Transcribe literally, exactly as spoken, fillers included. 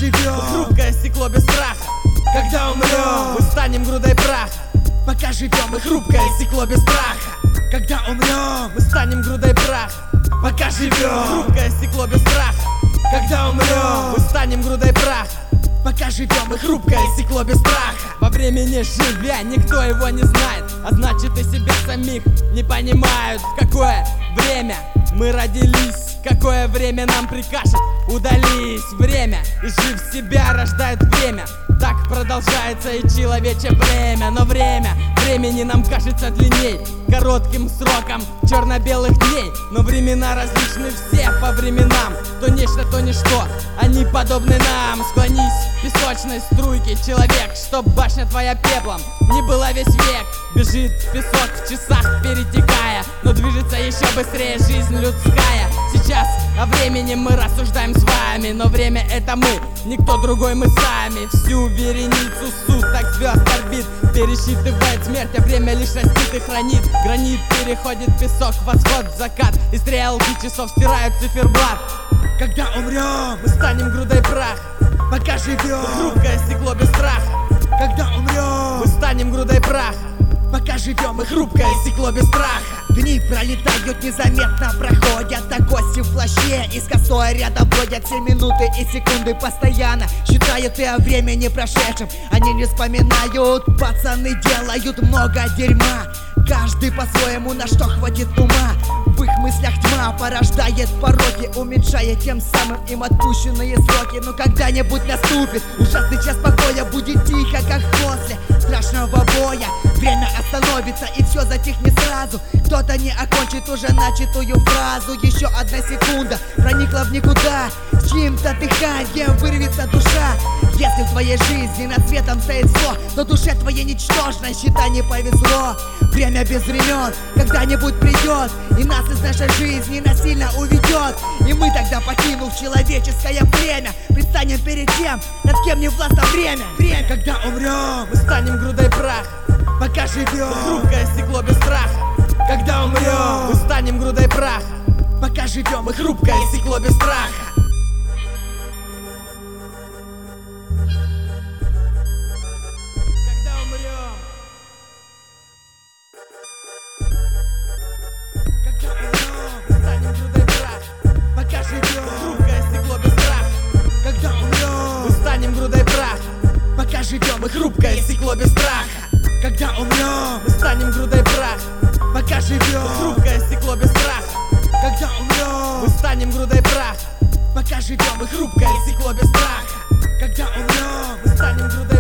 живем. Хрупкое стекло без страха. Когда умрем, мы станем грудой праха. пока живем. Мы хрупкое стекло без страха. Когда умрем, мы станем грудой праха. пока живем. Хрупкое стекло без страха. Когда умрем, мы станем грудой праха. пока живем. Мы хрупкое стекло без страха. Во времени живя, никто его не знает, а значит и себя самих не понимают. В какое время мы родились, какое время нам прикажет удались. Время и жив себя рождает время. Так продолжается и человече время. Но время, времени нам кажется длинней, коротким сроком черно-белых дней. Но времена различны все по временам. То нечто, то ничто, они подобны нам. Склонись в песочной струйке, человек, чтоб башня твоя пеплом не была весь век. Бежит песок в часах перетекая, но движется еще быстрее жизнь людская. Сейчас о времени мы рассуждаем с вами, но время это мы, никто другой, мы сами. Всю вереницу суток звезд орбит пересчитывает смерть, а время лишь растит и хранит. Гранит переходит песок, восход, закат, и стрелки часов стирают циферблат. Когда умрем, мы станем грудой праха. пока живем. Хрупкое стекло без страха. Когда умрем, мы станем грудой праха. пока живем. Мы хрупкое стекло без страха. Дни пролетают незаметно, проходят, а гости в плаще и с косой рядом бродят. Все минуты и секунды постоянно считают и о времени прошедшем. Они не вспоминают, пацаны делают много дерьма. Каждый по-своему, на что хватит ума. В их мыслях тьма порождает пороки, уменьшая тем самым им отпущенные сроки. Но когда-нибудь наступит ужасный час покоя, будет тихо, как после страшного боя. Время остановится и все затихнет сразу. Кто-то не окончит уже начатую фразу. Еще одна секунда проникла в никуда, с чьим-то дыханием вырвется душа. Если в твоей жизни над светом стоит зло, то душе твоей ничтожной, считай, не повезло. Время без времен когда-нибудь придет, и нас из нашей жизни насильно уведет. И мы тогда, покинув человеческое племя, предстанем перед тем, над кем не властно время. Время, когда умрем, мы станем грудой праха. пока живем. Хрупкое стекло без страха. Когда умрем, мы станем грудой праха. пока живем. Мы хрупкое стекло без страха. Когда умрем, когда умрем, мы станем грудой праха. пока живем. Хрупкое стекло без страха. Когда умрем, мы станем грудой праха. пока живем. Мы хрупкое стекло без страха. Когда умрем, мы станем грудой праха. пока живем. Хрупкое стекло без страха. Когда мы умрем, станем грудой праха. пока живем. Мы хрупкое стекло без страха. Когда умрем, мы станем грудой